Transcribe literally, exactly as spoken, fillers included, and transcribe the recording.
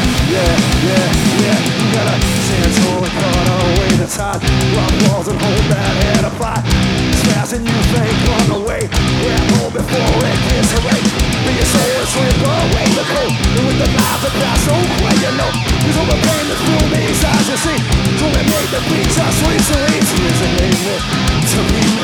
yeah, yeah, yeah. You gotta stand tall and cut away the tide. Rock walls and hold that head up high. As fast as you think on the way. Grab hold before it gets away. Be your soul and slip away the cold. And with the lives that pass so quick, you know. Cause all the pain that's through these eyes you see. Don't make the beats are sweet, so easy as it made me to be.